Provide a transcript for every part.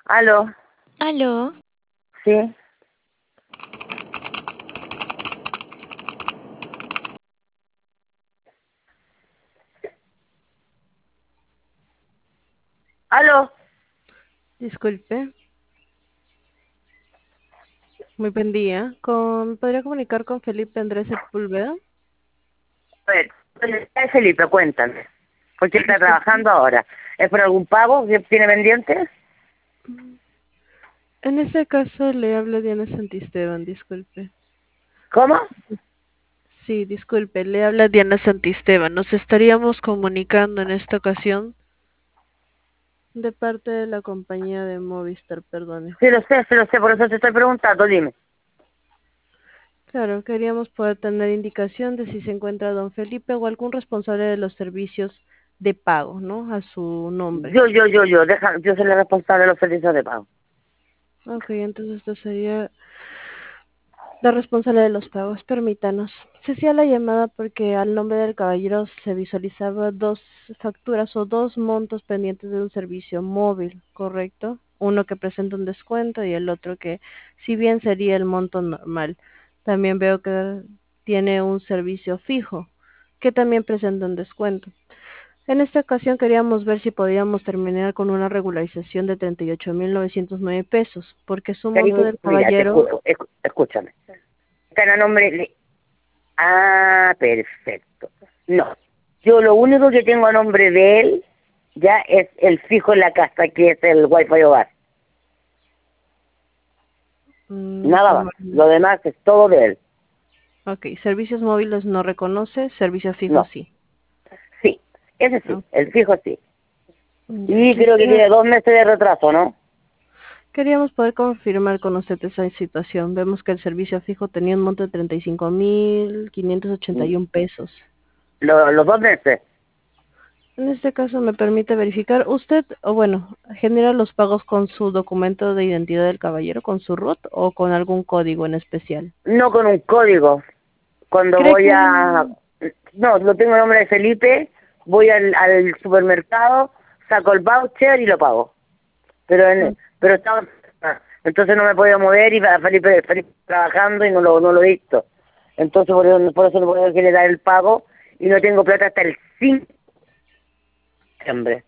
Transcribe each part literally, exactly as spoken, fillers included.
Aló, Aló, sí, aló. disculpe, muy buen día. Con, ¿podría comunicar con Felipe Andrés Sepúlveda? A ver, ¿dónde está Felipe? Cuéntame. ¿Por qué está Disculpe. trabajando ahora? ¿Es por algún pago que tiene pendiente? En este caso le habla Diana Santisteban, disculpe. ¿Cómo? Sí, disculpe, le habla Diana Santisteban. Nos estaríamos comunicando en esta ocasión de parte de la compañía de Movistar, perdone. Sí, lo sé, sí lo sé, por eso te estoy preguntando, dime. Claro, queríamos poder tener indicación de si se encuentra don Felipe o algún responsable de los servicios de pago, ¿no? A su nombre. Yo, yo, yo, yo, deja, yo soy la responsable de los servicios de pago. Ok, entonces esto sería la responsable de los pagos, permítanos. Se hacía la llamada porque al nombre del caballero se visualizaba dos facturas o dos montos pendientes de un servicio móvil, ¿correcto? Uno que presenta un descuento y el otro que, si bien sería el monto normal, también veo que tiene un servicio fijo, que también presenta un descuento. En esta ocasión queríamos ver si podíamos terminar con una regularización de treinta y ocho mil novecientos nueve pesos, porque su monto Cariño, del mira, te caballero. escucho, escu- escúchame. Están a nombre de... Ah, perfecto. No, yo lo único que tengo a nombre de él ya es el fijo en la casa, que es el wifi hogar. Mm, Nada más. como- Lo demás es todo de él. Ok, servicios móviles no reconoce, servicio fijo No. sí. Sí, ese sí, Ah, el fijo sí. ya, Y creo que quisiera, tiene dos meses de retraso, ¿no? queríamos poder confirmar con usted esa situación. Vemos que el servicio fijo tenía un monto de treinta y cinco mil quinientos ochenta Mm. y uno pesos. Lo- los dos meses. En este caso me permite verificar, usted, o bueno, genera los pagos con su documento de identidad del caballero, con su R U T o con algún código en especial. No con un código. Cuando ¿Cree voy que a... No, lo tengo el nombre de Felipe, voy al, al supermercado, saco el voucher y lo pago. Pero en, pero estaba... Entonces no me podía mover y para Felipe, Felipe trabajando y no lo, no lo he visto. Entonces por eso, por eso no puedo generar el pago y no tengo plata hasta el cinco de diciembre.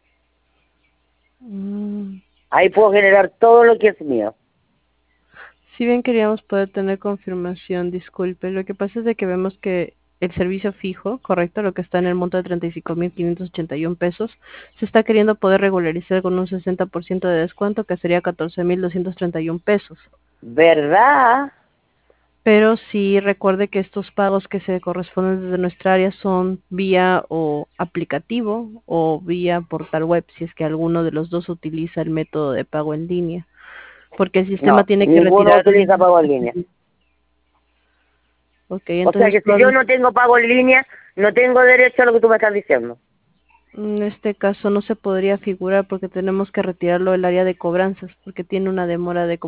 mm, Ahí puedo generar todo lo que es mío. si bien queríamos poder tener confirmación, disculpe, lo que pasa es de que vemos que el servicio fijo, correcto, lo que está en el monto de treinta y cinco mil quinientos ochenta y uno pesos, se está queriendo poder regularizar con un sesenta por ciento de descuento, que sería catorce mil doscientos treinta y uno pesos. ¿Verdad? Pero sí recuerde que estos pagos que se corresponden desde nuestra área son vía o aplicativo o vía portal web, si es que alguno de los dos utiliza el método de pago en línea, porque el sistema No, tiene que ninguno retirar. utiliza pago en línea. Ok, O sea entonces que si yo proba- no tengo pago en línea, no tengo derecho a lo que tú me estás diciendo. en este caso no se podría figurar porque tenemos que retirarlo del área de cobranzas porque tiene una demora de